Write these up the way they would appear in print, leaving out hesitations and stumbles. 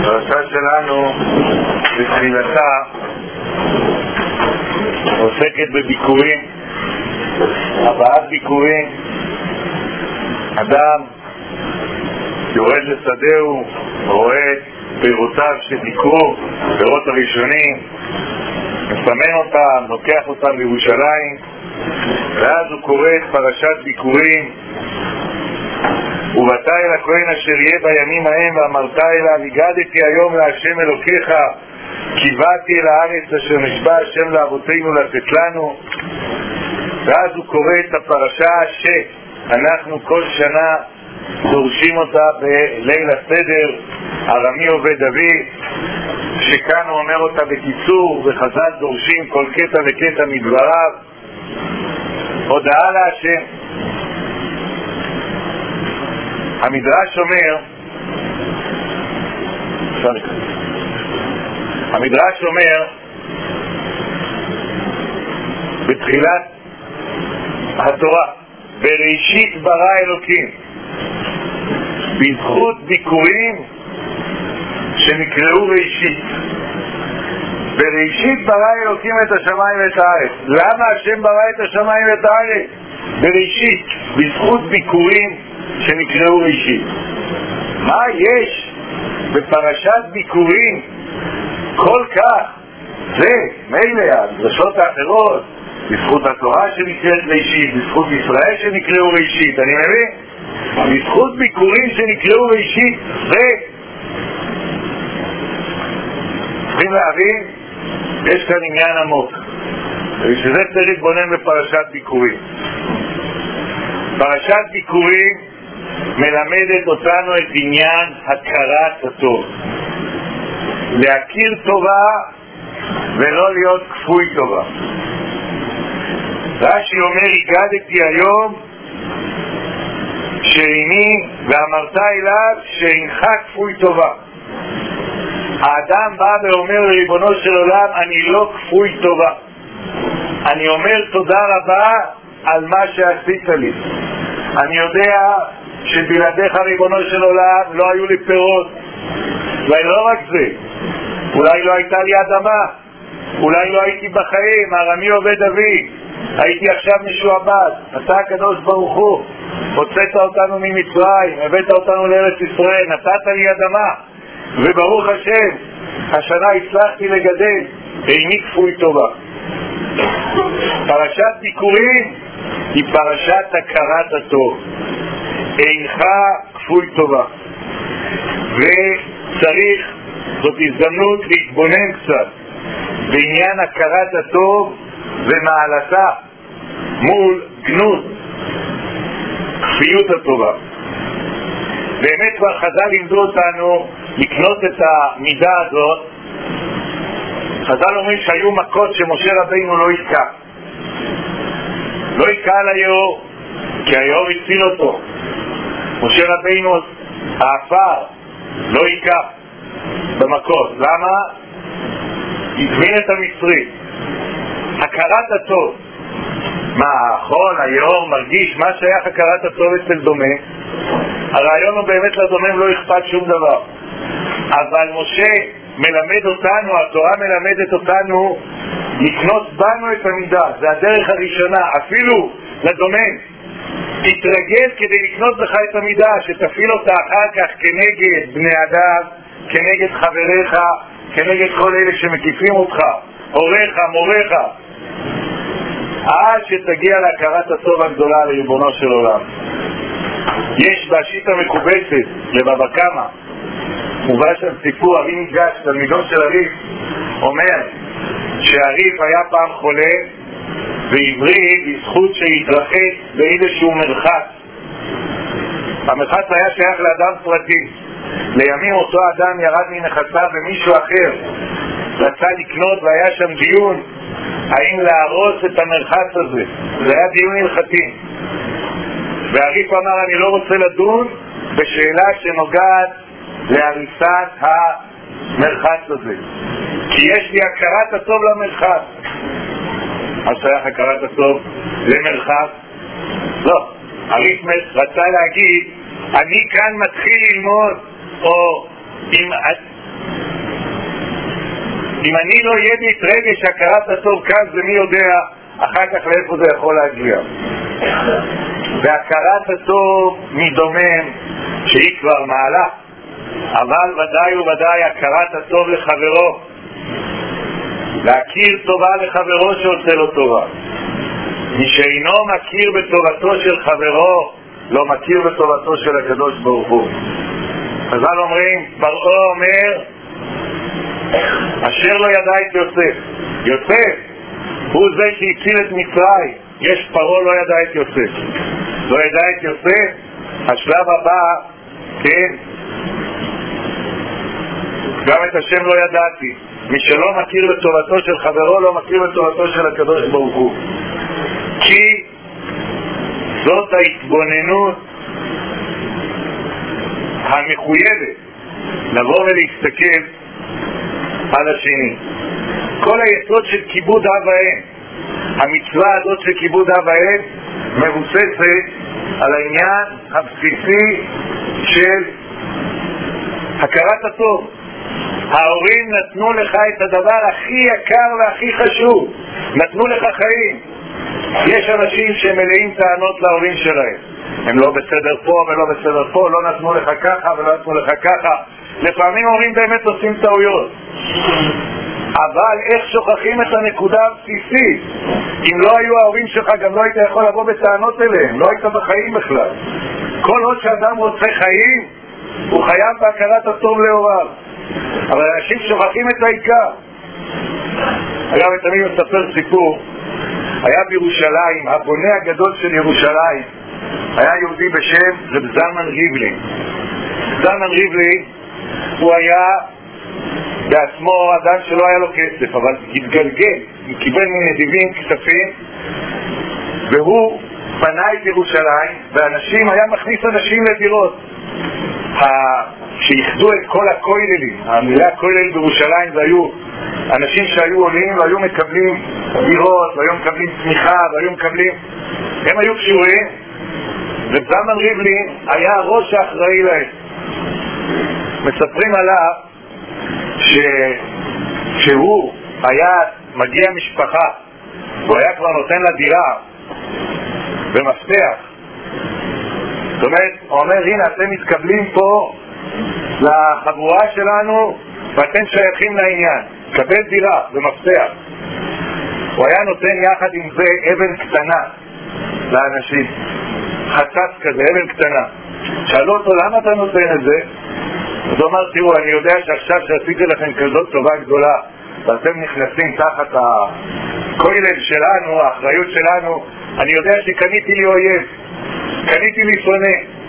הפרשה שלנו בתחילתה עוסקת בביקורים, הבאת ביקורים. אדם יורד לשדהו, רואה פירותיו שביקרו, פירות הראשונים, מסמן אותם, לוקח אותם לירושלים, ואז הוא קורא את פרשת ביקורים. ובאת אל הכהן אשר יהיה בימים ההם ואמרת אליו, הגדתי היום להשם אלוקיך, כי באתי אל הארץ אשר נשבע השם לאבותינו לתת לנו. ואז הוא קורא את הפרשה שאנחנו כל שנה דורשים אותה בליל הסדר, ארמי עובד אבי, שכאן הוא אומר אותה בקיצור, וחז"ל דורשים כל קטע וקטע מדבריו. הודעה להשם. המדרש אומר בתחילת התורה, בראשית ברא אלוקים, בזכות ביקורים שנקראו ראשית. בראשית ברא אלוקים את השמיים ואת הארץ. למה השם ברא את השמיים ואת הארץ? בראשית, בזכות ביקורים שנקראו ראשית. מה יש בפרשת ביקורים כל כך? זה מילא הדרשות האחרות, בזכות התורה שנקראת ראשית, בזכות ישראל שנקראו ראשית, אני מבין? בזכות ביקורים שנקראו ראשית, זה צריכים להבין, יש כאן עניין עמוק, ושזה צריך להתבונן בפרשת ביקורים. פרשת ביקורים מלמדת אותנו את עניין הכרת הטוב, להכיר טובה ולא להיות כפוי טובה. רש"י אומר, הגדתי היום שאיני ואמרת אליו שאינך כפוי טובה. האדם בא ואומר לריבונו של עולם, אני לא כפוי טובה, אני אומר תודה רבה על מה שעשית לי. אני יודע שבלעדיך ריבונו של עולם לא היו לי פירות, ולא רק זה, אולי לא הייתה לי אדמה, אולי לא הייתי בחיים, ארמי עובד אבי, הייתי עכשיו משועבד. אתה הקדוש ברוך הוא, הוצאת אותנו ממצרים, הבאת אותנו לארץ ישראל, נתת לי אדמה, וברוך השם השנה הצלחתי לגדל, איני כפוי טובה. פרשת ביקורים היא פרשת הכרת הטוב, אינך כפוי טובה. וצריך, זאת הזדמנות להתבונן קצת בעניין הכרת הטוב ומעלתה מול גנות כפיות הטובה. באמת כבר חז"ל לימדו אותנו לקנות את המידה הזאת. חז"ל אומרים שהיו מכות שמשה רבינו לא היכה. לא היכה על היאור, כי היאור הציל אותו. משה רבינו האפר לא היכה במכות. למה? הזמין את המצרי. הכרת הטוב. מה, האחרון, היאור מרגיש מה שייך הכרת הטוב אצל דומה? הרעיון הוא באמת לדומם לא אכפת שום דבר. אבל משה מלמד אותנו, התורה מלמדת אותנו לקנות בנו את המידה. זה הדרך הראשונה. אפילו לדומם תתרגל כדי לקנות בך את המידה, שתפעיל אותה אחר כך כנגד בני אדם, כנגד חבריך, כנגד כל אלה שמקיפים אותך, הוריך, מוריך, עד שתגיע להכרת הטוב הגדולה לריבונו של עולם. יש בשיטה מקובצת לבבא קמא, מובא שם סיפור, אבי ניגש, תלמידו של הריף, אומר שהריף היה פעם חולה ועברי בזכות שהתרחץ באיזשהו מרחץ. המרחץ היה שייך לאדם פרטי. לימים אותו אדם ירד מנכסיו ומישהו אחר רצה לקנות, והיה שם דיון האם להרוס את המרחץ הזה. זה היה דיון הלכתי, והריף אמר, אני לא רוצה לדון בשאלה שנוגעת להריסת המרחץ הזה, כי יש לי הכרת הטוב למרחץ. אז שייך הכרת הטוב למרחץ? לא. הריף רצה להגיד, אני כאן מתחיל ללמוד, או אם אם אני לא יהיה בי את רגש הכרת הטוב כאן, זה מי יודע אחר כך לאיפה זה יכול להגיע. והכרת הטוב מדומם שהיא כבר מעלה, אבל ודאי וודאי הכרת הטוב לחברו, להכיר טובה לחברו שעושה לו טובה. מי שאינו מכיר בטובתו של חברו לא מכיר בטובתו של הקדוש ברוך הוא. חז"ל אומרים, פרעה אומר אשר לא ידע את יוסף. יוסף הוא זה שהציל את מצרים. יש פרעה לא ידע את יוסף. לא ידע את יוסף. השלב הבא, כן, גם את השם לא ידעתי. מי שלא מכיר בטובתו של חברו לא מכיר בטובתו של הקדוש ברוך הוא. כי זאת ההתבוננות המחויבת לבוא ולהסתכל על השני. כל היסוד של כיבוד אב ואם, המצווה הזאת של כיבוד אב ואם מבוססת על העניין הבסיסי של הכרת הטוב. ההורים נתנו לך את הדבר הכי יקר והכי חשוב, נתנו לך חיים. יש אנשים שמלאים טענות להורים שלהם, הם לא בסדר פה ולא בסדר פה, לא נתנו לך ככה ולא נתנו לך ככה. לפעמים הורים באמת עושים טעויות, אבל איך שוכחים את הנקודה הבסיסית? אם לא היו ההורים שלך גם לא היית יכול לבוא בטענות אליהם, לא היית בחיים בכלל. כל עוד שאדם רוצה חיים הוא חייב בהכרת הטוב להוריו, אבל אנשים שוכחים את העיקר. אגב, תמיד מספר סיפור. היה בירושלים, הבונה הגדול של ירושלים היה יהודי בשם רב זלמן ריבלין. זלמן ריבלין הוא היה בעצמו אדם שלא היה לו כסף, אבל התגלגל, הוא קיבל מנדיבים כספים, והוא בנה את ירושלים, ואנשים, היה מכניס אנשים לדירות. שיחדו את כל הכוללים, המילה הכולל בירושלים, זה היו אנשים שהיו עולים והיו מקבלים דירות, והיו מקבלים תמיכה, והיו מקבלים, הם היו קשורים. וזלמן ריבלין היה הראש האחראי להם. מספרים עליו שהוא היה מגיע משפחה, הוא היה כבר נותן לה דירה במפתח. זאת אומרת, הוא אומר, הנה אתם מתקבלים פה לחבורה שלנו ואתם שייכים לעניין, קבל דירה במפתח. הוא היה נותן יחד עם זה אבן קטנה לאנשים, חצץ כזה, אבן קטנה. שאלו אותו, למה אתה נותן את זה? אז הוא אמר, תראו, אני יודע שעכשיו שעשיתי לכם כזאת טובה גדולה ואתם נכנסים תחת הכולל שלנו, האחריות שלנו, אני יודע שקניתי לי אויב, קניתי לי שונא.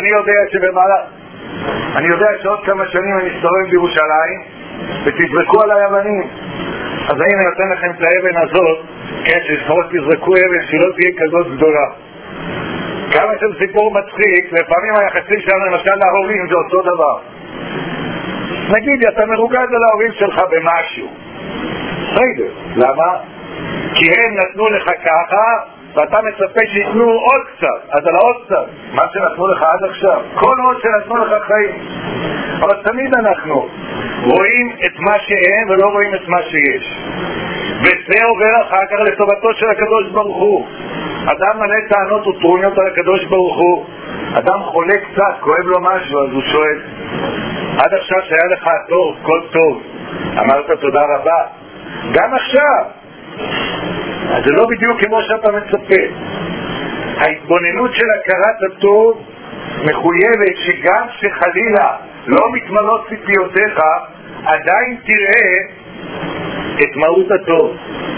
אני יודע שעוד כמה שנים אני אסתובב בירושלים ותזרקו עליי אבנים. אז אני נותן לכם את האבן הזאת, כן, שלפחות תזרקו אבן שלא תהיה כזאת גדולה. כמה של סיפור מצחיק, לפעמים היחסים שלנו למשל להורים זה אותו דבר. נגיד, אתה מרוגז על ההורים שלך במשהו. בסדר, למה? כי הם נתנו לך ככה ואתה מצפה שיתנו עוד קצת, אז על העוד קצת, מה שנתנו לך עד עכשיו, כל עוד שנתנו לך חיים. אבל תמיד אנחנו רואים את מה שהם ולא רואים את מה שיש, וזה עובר אחר כך לטובתו של הקדוש ברוך הוא. אדם מלא טענות וטרוניות על הקדוש ברוך הוא, אדם חולה קצת, כואב לו משהו, אז הוא שואל, עד עכשיו שהיה לך טוב, כל טוב, אמרת תודה רבה, גם עכשיו. אז זה לא בדיוק כמו שאתה מצפה. ההתבוננות של הכרת הטוב מחויבת שגם שחלילה לא מתמלות ציפיותיך, עדיין תראה את מהות הטוב.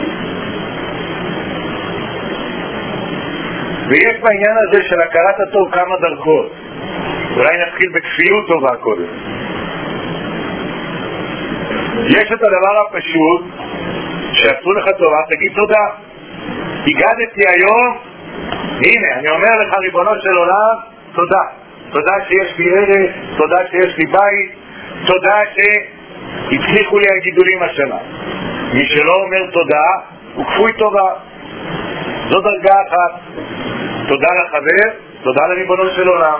ויש בעניין הזה של הכרת הטוב כמה דרגות. אולי נתחיל בכפיות טובה קודם. יש את הדבר הפשוט שעשו לך טובה, תגיד תודה. הגעתי היום, הנה, אני אומר לך ריבונו של עולם, תודה. תודה שיש לי ארץ, תודה שיש לי בית, תודה שהצליחו לי הגידולים השנה. מי שלא אומר תודה, הוא כפוי טובה. זו דרגה אחת. תודה לחבר, תודה לריבונו של עולם.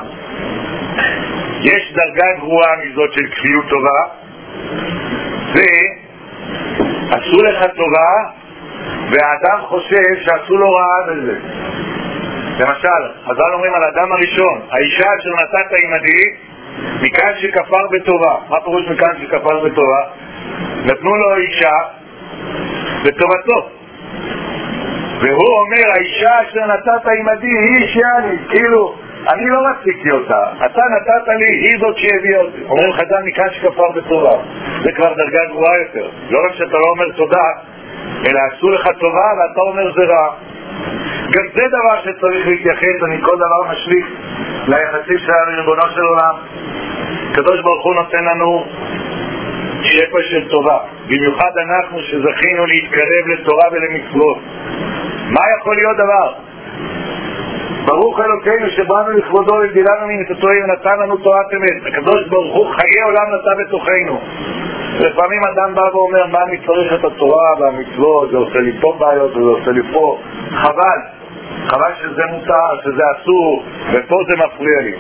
יש דרגה גרועה מזאת של כפיות טובה, זה עשו לך טובה והאדם חושב שעשו לו רעה בזה. למשל, חז"ל אומרים על האדם הראשון, האישה אשר נתת עימדי מכאן שכפר בטובה. מה פירוש מכאן שכפר בטובה? נתנו לו אישה בטובתו, והוא אומר האישה אשר נתת עימדי היא שאני, כאילו אני לא רציתי אותה, אתה נתת לי, היא זאת שהביאה אותי. אומרים חז"ל מכאן שכפר בטובה. זה כבר דרגה גבוהה יותר. לא רק שאתה לא אומר תודה, אלא עשו לך טובה ואתה אומר זה רע. גם זה דבר שצריך להתייחס. אני כל דבר משליך ליחסים שלנו לריבונו של עולם. הקדוש ברוך הוא נותן לנו שפע של טובה, במיוחד אנחנו שזכינו להתקרב לתורה ולמצוות. מה יכול להיות דבר? ברוך אלוקינו שבאנו לכבודו וגדלנו מנתתו ונתן לנו תורת אמת. הקדוש ברוך הוא חיי עולם נטע בתוכנו. לפעמים אדם בא ואומר מה אני צריך את התורה והמצוות, זה עושה לי פה בעיות וזה עושה לי פה. חבל שזה מותר, שזה אסור, ופה זה מפריע לי.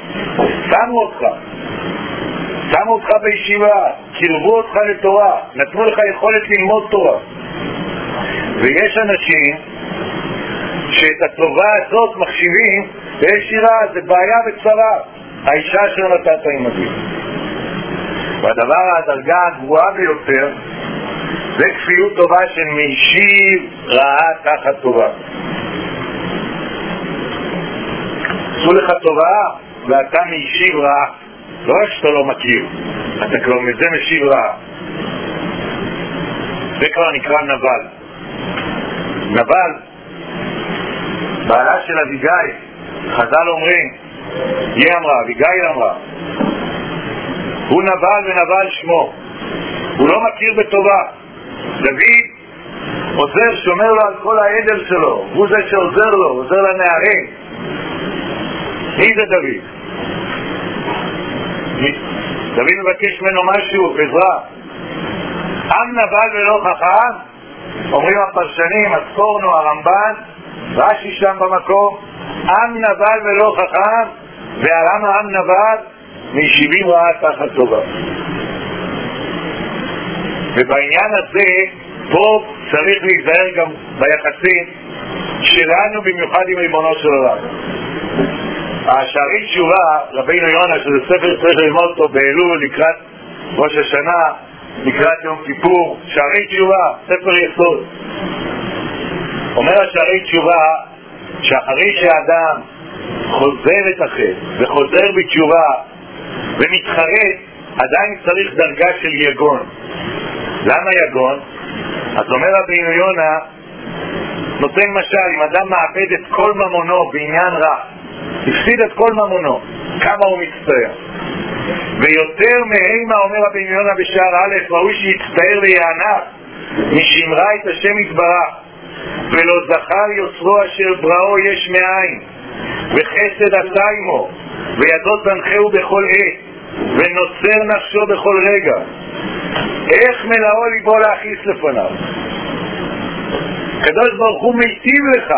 שמו אותך בישיבה, קרבו אותך לתורה, נתנו לך יכולת ללמוד תורה. ויש אנשים שאת הטובה הזאת מחשיבים ויש שירה, זה בעיה וצרה. האישה אשר נתת עימדי. והדבר, הדרגה הגבוהה ביותר, זה כפיות טובה של משיב רעה תחת טובה. עשו לך טובה ואתה משיב רעה. לא רק שאתה לא מכיר, אתה כבר מזה משיב רעה. זה כבר נקרא נבל. נבל, בעלה של אביגיל, חז"ל אומרים, היא אמרה, אביגיל אמרה, הוא נבל ונבל שמו, הוא לא מכיר בטובה. דוד עוזר, שומר לו על כל העדל שלו, הוא זה שעוזר לו, עוזר לנערים. מי זה דוד? דוד מבקש ממנו משהו, עזרה. עם נבל ולא חכם, אומרים הפרשנים, הספורנו, הרמב"ן, רש"י שם במקום, עם נבל ולא חכם, והלמה עם נבל? משיבים רעה תחת טובה. ובעניין הזה, פה צריך להיזהר גם ביחסים שלנו, במיוחד עם ריבונו של עולם. השערי תשובה, רבינו יונה, שזה ספר צריך ללמוד אותו באלול לקראת ראש השנה, לקראת יום כיפור, שערי תשובה, ספר יסוד. אומר השערי תשובה שאחרי שהאדם חוזר את החטא וחוזר בתשובה ומתחרט, עדיין צריך דרגה של יגון. למה יגון? אז אומר רבינו יונה, נותן משל, אם אדם מאבד את כל ממונו בעניין רע, הפסיד את כל ממונו, כמה הוא מצטער. ויותר מהימה, אומר רבינו יונה בשער א', ראוי שיצטער ויענק משמרה את השם יתברך, ולא זכר יוצרו אשר בראו יש מאין, וחסד עשה עמו, וידו תנחהו בכל עת, ונוצר נפשו בכל רגע. איך מלאו ליבו להכיס לפניו? הקדוש ברוך הוא מיטיב לך.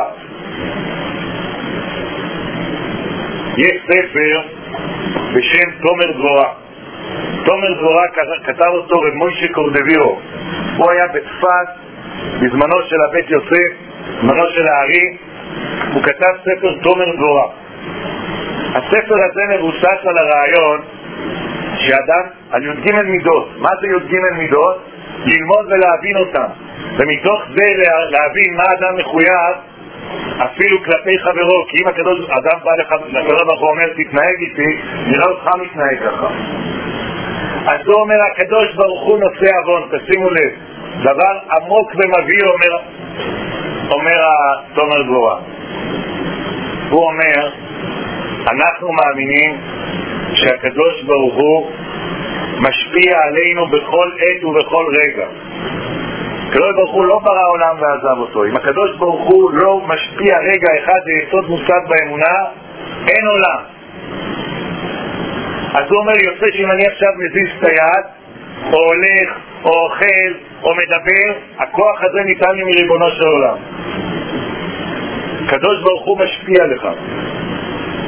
יש ספר בשם תומר דבורה. תומר דבורה כתב אותו רב מוישה קורדווירו. הוא היה בצפת בזמנו של הבית יוסף, בזמנו של הארי. הוא כתב ספר תומר דבורה. הספר הזה מבוסס על הרעיון שאדם, על י"ג מידות. מה זה י"ג מידות? ללמוד ולהבין אותם, ומתוך זה להבין מה אדם מחויב אפילו כלפי חברו. כי אם אדם בא לקדוש ברוך הוא אומר תתנהג איתי, נראה אותך מתנהג ככה. אז הוא אומר הקדוש ברוך הוא נושא עוון. תשימו לב, דבר עמוק ומביא, אומר תומר דבורה. הוא אומר אנחנו מאמינים שהקדוש ברוך הוא משפיע עלינו בכל עת ובכל רגע. הקדוש ברוך הוא לא ברא עולם ועזב אותו. אם הקדוש ברוך הוא לא משפיע רגע אחד, זה יסוד מוסד באמונה, אין עולם. אז הוא אומר, יוצא שאם אני עכשיו מזיז את היד, או הולך, או אוכל, או מדבר, הכוח הזה ניתן לי מריבונו של עולם. הקדוש ברוך הוא משפיע לך.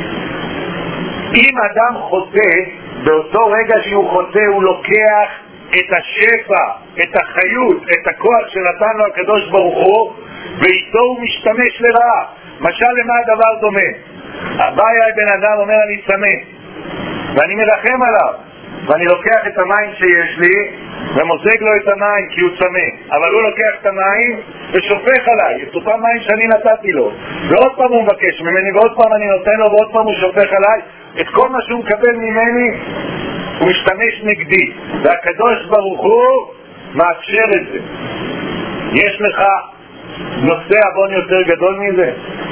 אם אדם חוטא, באותו רגע שהוא חוטא הוא לוקח את השפע, את החיות, את הכוח שנתן לו הקדוש ברוך הוא, ואיתו הוא משתמש לרעה. משל למה הדבר דומה? הבעיה בן אדם אומר אני צמא, ואני מרחם עליו, ואני לוקח את המים שיש לי ומוזג לו את המים כי הוא צמא, אבל הוא לוקח את המים ושופך עליי את אותם מים שאני נתתי לו, ועוד פעם הוא מבקש ממני, ועוד פעם אני נותן לו, ועוד פעם הוא שופך עליי. את כל מה שהוא מקבל ממני הוא משתמש נגדי, והקדוש ברוך הוא מאפשר את זה. יש לך נושא עוון יותר גדול מזה?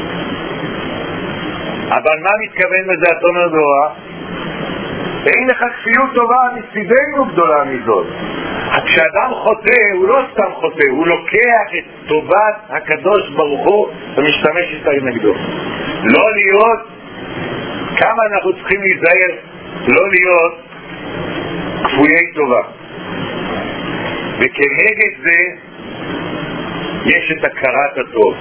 אבל מה מתכוון בזה התומר דורה? אין לך כפיות טובה מצידנו גדולה מזאת. כשאדם חוטא הוא לא סתם חוטא, הוא לוקח את טובת הקדוש ברוך הוא ומשתמש איתה נגדו. לא להיות, כמה אנחנו צריכים להיזהר לא להיות כפויי טובה. וכנגד זה יש את הכרת הטוב,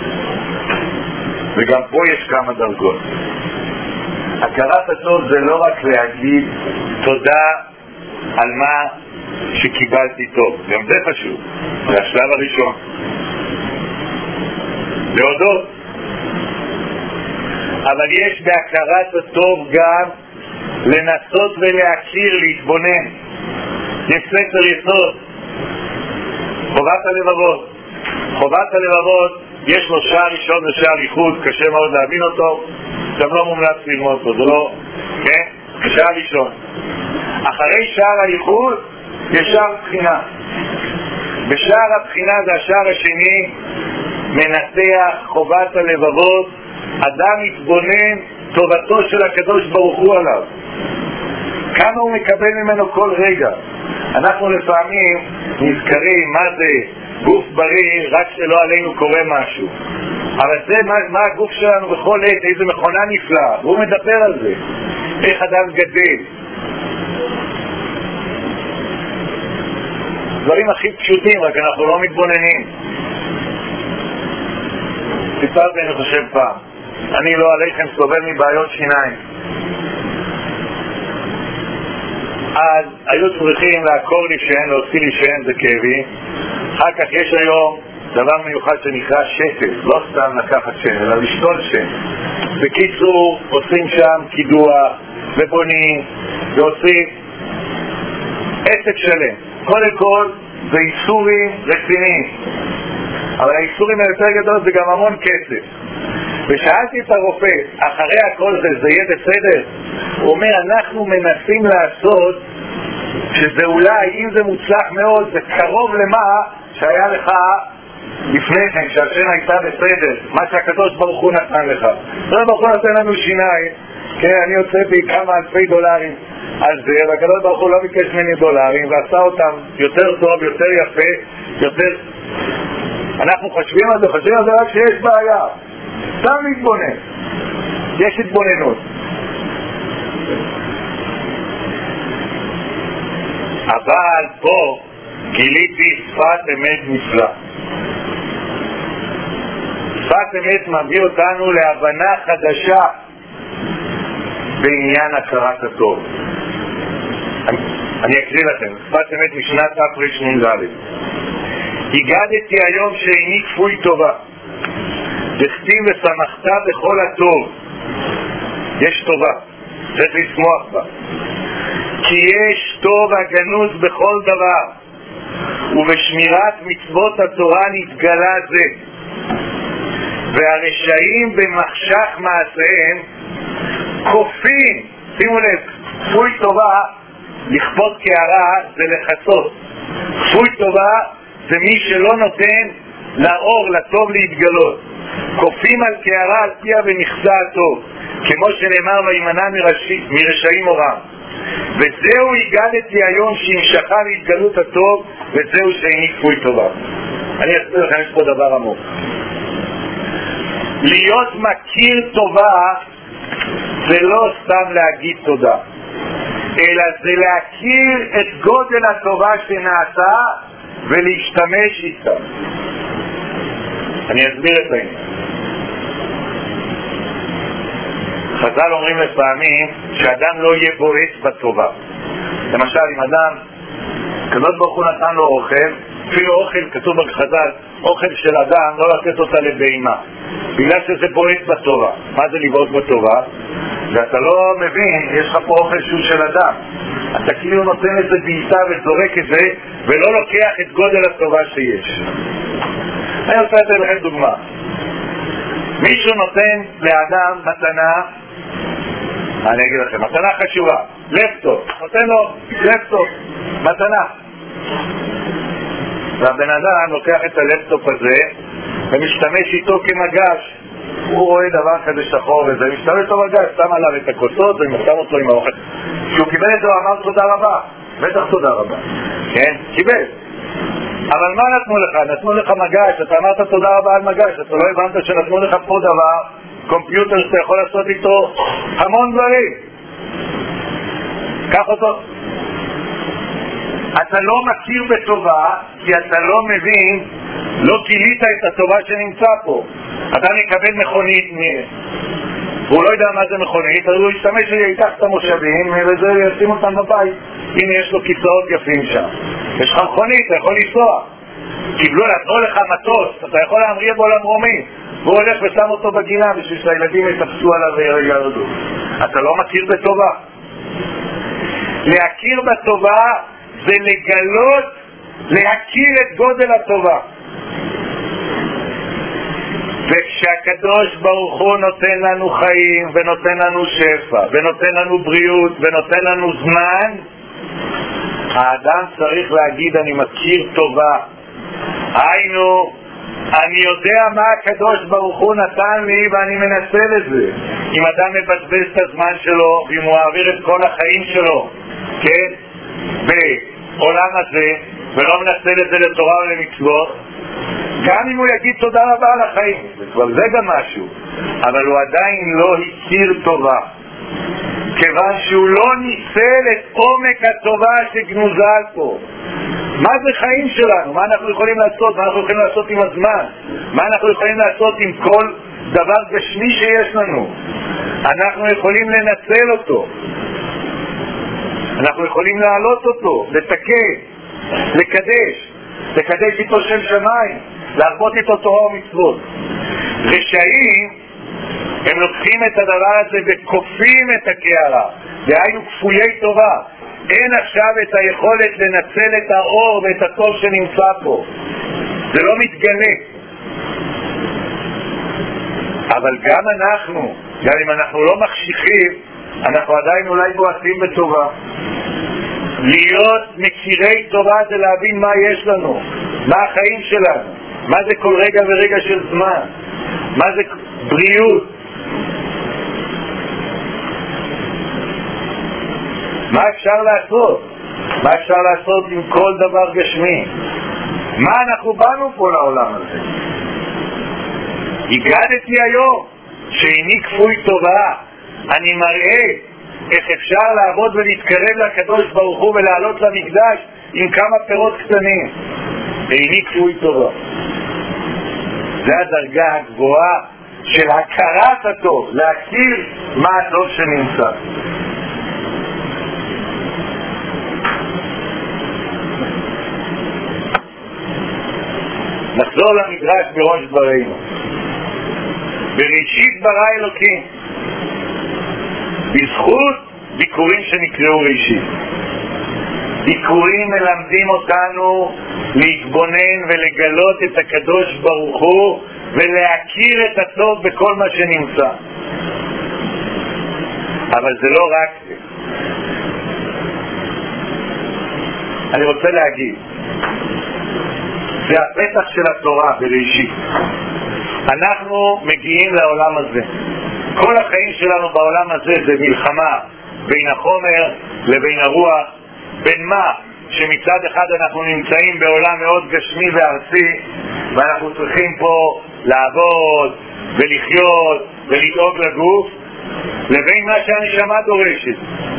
וגם פה יש כמה דרגות. הכרת הטוב זה לא רק להגיד תודה על מה שקיבלתי טוב, גם זה חשוב, זה השלב הראשון, להודות. אבל יש בהכרת הטוב גם לנסות ולהכיר, להתבונן. יש ספר יסוד, חובת הלבבות. חובת הלבבות יש לו שער ראשון ושער ייחוד, קשה מאוד להבין אותו, גם לא מומלץ ללמוד אותו, זה לא, כן? שער ראשון. אחרי שער הייחוד יש שער בחינה. בשער הבחינה זה השער השני, מנתח חובת הלבבות, אדם מתבונן טובתו של הקדוש ברוך הוא עליו, כמה הוא מקבל ממנו כל רגע. אנחנו לפעמים נזכרים מה זה גוף בריא רק שלא עלינו קורה משהו, אבל זה מה הגוף שלנו בכל עת, איזה מכונה נפלאה, והוא מדבר על זה, איך אדם גדל. דברים הכי פשוטים, רק אנחנו לא מתבוננים. סיפרתי אני חושב פעם, אני לא עליכם סובל מבעיות שיניים, אז היו צריכים לעקור לי שן, להוציא לי שן, זה כאבי. אחר כך יש היום דבר מיוחד שנקרא שטף, לא סתם לקחת שן, אלא לשתול שן. בקיצור, עושים שם קידוח ובונים ועושים עסק שלם. קודם כל זה איסורים רציניים, אבל האיסורים היותר גדול זה גם המון כסף. ושאלתי את הרופא, אחרי הכל זה יהיה בסדר? הוא אומר, אנחנו מנסים לעשות שזה אולי, אם זה מוצלח מאוד, זה קרוב למה שהיה לך לפני כן, כשהשן הייתה בסדר, מה שהקדוש ברוך הוא נתן לך. הקדוש ברוך הוא נתן לנו שיניים, כן, אני הוצאתי כמה אלפי דולרים על זה, והקדוש ברוך הוא לא ביקש ממני דולרים, ועשה אותם יותר טוב, יותר יפה, יותר... אנחנו חושבים על זה רק שיש בעיה. סתם להתבונן, יש התבוננות. אבל פה גיליתי שפת אמת נפלא. שפת אמת מביא אותנו להבנה חדשה בעניין הכרת הטוב. אני אקריא לכם, שפת אמת משנת תרנ"ד. הגדתי היום שאיני כפוי טובה, דכתיב ושמחת בכל הטוב. יש טובה, צריך לשמוח בה, כי יש טוב הגנוז בכל דבר, ובשמירת מצוות התורה נתגלה זה, והרשעים במחשך מעשיהם כופים. שימו לב, כפוי טובה, לכפות קערה זה לחצות. כפוי טובה זה מי שלא נותן לאור, לטוב להתגלות. כופים על קערה על פיה ונכסה הטוב, כמו שנאמר וימנע מרשעים אורם. וזהו הגדתי היום שהמשכה להתגלות הטוב, וזהו שאיני כפוי טובה. אני אסביר לכם, יש פה דבר עמוק. להיות מכיר טובה זה לא סתם להגיד תודה, אלא זה להכיר את גודל הטובה שנעשה ולהשתמש איתה. אני אסביר את העניין. חז"ל אומרים לפעמים שאדם לא יהיה בועט בטובה. למשל, אם אדם הקדוש ברוך הוא נתן לו אוכל, אפילו אוכל, כתוב בחז"ל, אוכל של אדם, לא לתת אותה לבהמה, בגלל שזה בועט בתורה. מה זה לבעוט בתורה? ואתה לא מבין, יש לך פה אוכל שהוא של אדם, אתה כאילו נותן את זה בעיטה וזורק את זה, ולא לוקח את גודל הטובה שיש. אני רוצה לתת לכם דוגמה. מישהו נותן לאדם מתנה, אני אגיד לכם, מתנה חשובה, לפטופ, נותן לו לפטופ, מתנה. והבן אדם לוקח את הלפטופ הזה ומשתמש איתו כמגש. הוא רואה דבר כזה שחור וזה, משתמש אותו מגש, שם עליו את הכוסות ומשם אותו עם האוכל. כשהוא קיבל את זה הוא אמר תודה רבה, בטח תודה רבה, כן? קיבל. אבל מה נתנו לך? נתנו לך מגש, אתה אמרת תודה רבה על מגש, אתה לא הבנת שנתנו לך פה דבר, קומפיוטר שאתה יכול לעשות איתו המון דברים. קח אותו. אתה לא מכיר בטובה, כי אתה לא מבין, לא גילית את הטובה שנמצא פה. אתה מקבל מכונית, והוא לא יודע מה זה מכונית, אז הוא ישתמש וייקח את המושבים וזה ישים אותם בבית. הנה יש לו כיסאות יפים שם. יש לך מכונית, אתה יכול לנסוע. קיבלו נתנו לך מטוס, אתה יכול להמריא בו למרומי, והוא הולך ושם אותו בגינה בשביל שהילדים יתפסו עליו וירדו. אתה לא מכיר בטובה. להכיר בטובה זה לגלות, להכיר את גודל הטובה. וכשהקדוש ברוך הוא נותן לנו חיים ונותן לנו שפע ונותן לנו בריאות ונותן לנו זמן, האדם צריך להגיד אני מכיר טובה. היינו, אני יודע מה הקדוש ברוך הוא נתן לי ואני מנצל את זה. אם אדם מבזבז את הזמן שלו ואם הוא מעביר את כל החיים שלו, כן, בעולם הזה ולא מנצל את זה לתורה ולמצוות, גם אם הוא יגיד תודה רבה על החיים, זה גם משהו, אבל הוא עדיין לא הכיר טובה, כיוון שהוא לא ניצל את עומק הטובה שגנוזה פה. מה זה חיים שלנו? מה אנחנו יכולים לעשות? מה אנחנו יכולים לעשות עם הזמן? מה אנחנו יכולים לעשות עם כל דבר גשמי שיש לנו? אנחנו יכולים לנצל אותו, אנחנו יכולים להעלות אותו, לתקן, לקדש איתו שם שמיים, להרבות איתו תורה ומצוות. רשעים הם לוקחים את הדבר הזה וכופים את הקערה, דהיינו כפויי טובה. אין עכשיו את היכולת לנצל את האור ואת הטוב שנמצא פה, זה לא מתגלה. אבל גם אנחנו, גם אם אנחנו לא מחשיכים, אנחנו עדיין אולי בועטים בטובה. להיות מכירי טובה זה להבין מה יש לנו, מה החיים שלנו, מה זה כל רגע ורגע של זמן, מה זה בריאות, מה אפשר לעשות, מה אפשר לעשות עם כל דבר גשמי, מה אנחנו באנו פה לעולם הזה. הגדתי היום שאיני כפוי טובה, אני מראה איך אפשר לעבוד ולהתקרב לקדוש ברוך הוא ולעלות למקדש עם כמה פירות קטנים. איני כפוי טובה. זה הדרגה הגבוהה של הכרת הטוב, להכיר מה הטוב שנמצא. נחזור למדרש בראש דברינו. בראשית ברא אלוקים, בזכות ביקורים שנקראו ראשית. ביקורים מלמדים אותנו להתבונן ולגלות את הקדוש ברוך הוא ולהכיר את הטוב בכל מה שנמצא. אבל זה לא רק זה. אני רוצה להגיד, זה הפתח של התורה בראשית. אנחנו מגיעים לעולם הזה. כל החיים שלנו בעולם הזה זה מלחמה בין החומר לבין הרוח, בין מה שמצד אחד אנחנו נמצאים בעולם מאוד גשמי וארצי ואנחנו צריכים פה לעבוד ולחיות ולדאוג לגוף, לבין מה שהנשמה דורשת.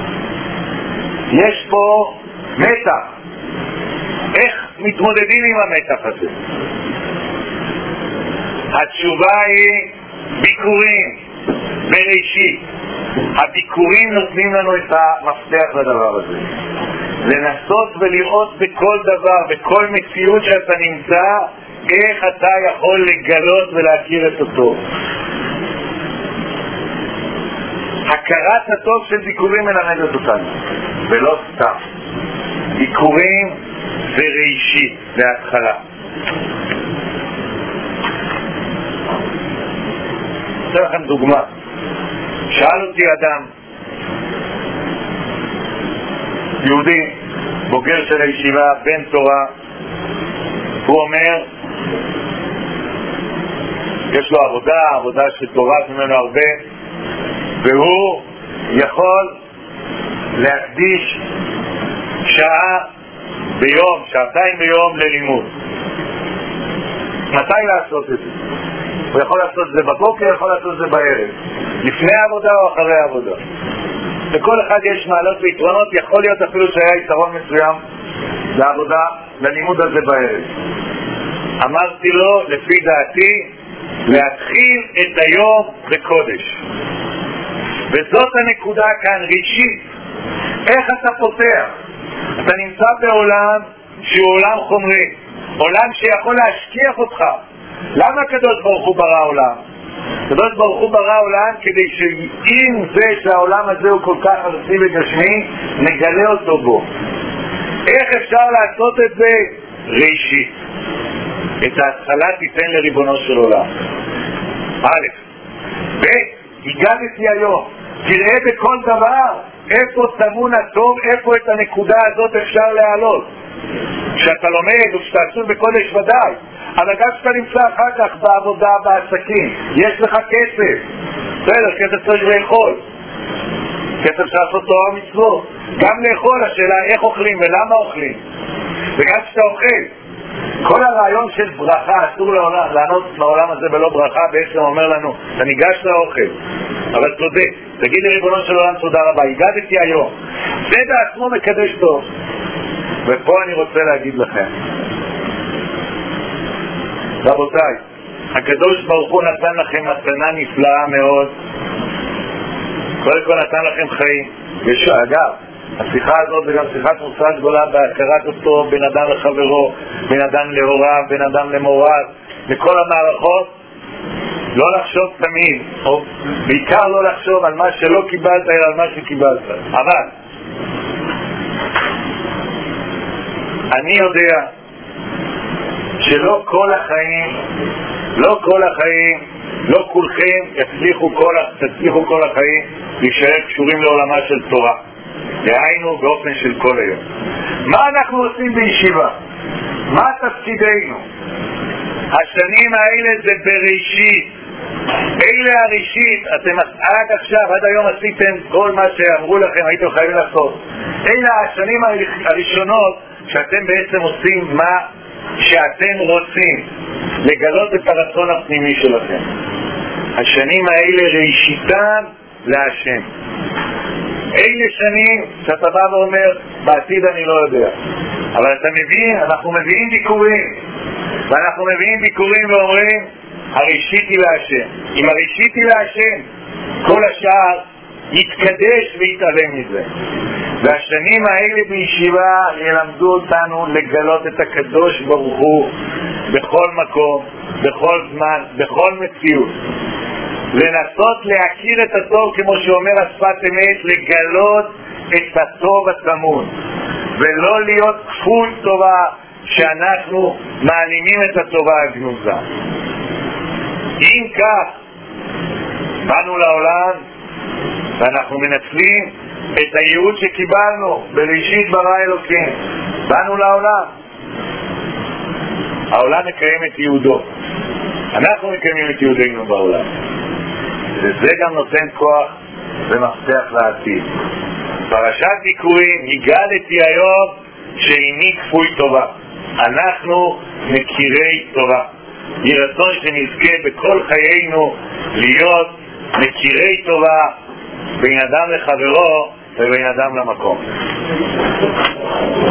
יש פה מתח. איך מתמודדים עם המתח הזה? התשובה היא ביקורים בראשית. הביקורים נותנים לנו את המפתח לדבר הזה. לנסות ולראות בכל דבר, בכל מציאות שאתה נמצא, איך אתה יכול לגלות ולהכיר את אותו. הכרת הטוב של ביקורים מלמדת אותנו, ולא סתם. ביקורים זה ראשית, זה התחלה. אתן לכם דוגמה. שאל אותי אדם, יהודי, בוגר של הישיבה, בן תורה, הוא אומר, יש לו עבודה שטובת ממנו הרבה, והוא יכול להקדיש שעה ביום, שעתיים ביום ללימוד. מתי לעשות את זה? הוא יכול לעשות את זה בבוקר, יכול לעשות את זה בערב, לפני העבודה או אחרי העבודה. לכל אחד יש מעלות ויתרונות, יכול להיות אפילו שהיה יתרון מסוים לעבודה, ללימוד הזה בערב. אמרתי לו, לפי דעתי, להתחיל את היום בקודש. וזאת הנקודה כאן, רגשית. איך אתה פותח? אתה נמצא בעולם שהוא עולם חומרי, עולם שיכול להשכיח אותך. למה הקדוש ברוך הוא ברא עולם? הקדוש ברוך הוא ברא עולם כדי שעם זה שהעולם הזה הוא כל כך ארצי וגשמי, נגלה אותו בו. איך אפשר לעשות את זה? ראשית. את ההתחלה תיתן לריבונו של עולם. א', ב', הגעתי היום, תראה בכל דבר איפה טמון הטוב, איפה את הנקודה הזאת אפשר להעלות. כשאתה לומד או כשאתה עסוק בקודש ודאי, אבל גם כשאתה נמצא אחר כך בעבודה, בעסקים, יש לך כסף, בסדר, כסף צריך לאכול, כסף לעשות תורה ומצוות, גם לאכול, השאלה איך אוכלים ולמה אוכלים, וגם כשאתה אוכל, כל הרעיון של ברכה, אסור לענות לעולם הזה בלא ברכה, בעצם אומר לנו, אתה ניגש לאוכל, אבל תודה, תגיד לריבונו של עולם תודה רבה, הגעתי היום, זה בעצמו מקדש טוב. ופה אני רוצה להגיד לכם, רבותיי, הקדוש ברוך הוא נתן לכם מתנה נפלאה מאוד. קודם כל נתן לכם חיים. אגב, השיחה הזאת זה גם שיחת מוסר גדולה בהכרת אותו, בין אדם לחברו, בין אדם להוריו, בין אדם למוריו, לכל המערכות. לא לחשוב תמיד, או בעיקר לא לחשוב על מה שלא קיבלת אלא על מה שקיבלת. אבל אני יודע שלא כל החיים, לא כולכם תצליחו כל החיים להישאר קשורים לעולמה של תורה. דהיינו באופן של כל היום. מה אנחנו עושים בישיבה? מה תפקידנו? השנים האלה זה בראשית. אלה הראשית, אתם עד עכשיו, עד היום עשיתם כל מה שאמרו לכם, הייתם חייבים לעשות. אלה השנים הראשונות שאתם בעצם עושים מה שאתם רוצים, לגלות את הרצון הפנימי שלכם. השנים האלה ראשיתם להשם. אלה שנים שאתה בא ואומר, בעתיד אני לא יודע. אבל אתה מבין, אנחנו מביאים ביקורים. ואנחנו מביאים ביקורים ואומרים, הראשיתי להשם. אם הראשיתי להשם, כל השאר יתקדש ויתעלם מזה. והשנים האלה בישיבה ילמדו אותנו לגלות את הקדוש ברוך הוא בכל מקום, בכל זמן, בכל מציאות. לנסות להכיר את הטוב, כמו שאומר השפת אמת, לגלות את הטוב הטמון, ולא להיות כפול טובה שאנחנו מעלימים את הטובה הגנוזה. אם כך, באנו לעולם ואנחנו מנצלים את הייעוד שקיבלנו בראשית ברא אלוקים. באנו לעולם, העולם מקיים את ייעודו, אנחנו מקיימים את ייעודנו בעולם, וזה גם נותן כוח ומפתח לעתיד. פרשת ביקורים, הגעתי היום שאיני כפוי טובה. אנחנו מכירי טובה. יהי רצון שנזכה בכל חיינו להיות מכירי טובה, בין אדם לחברו ובין אדם למקום.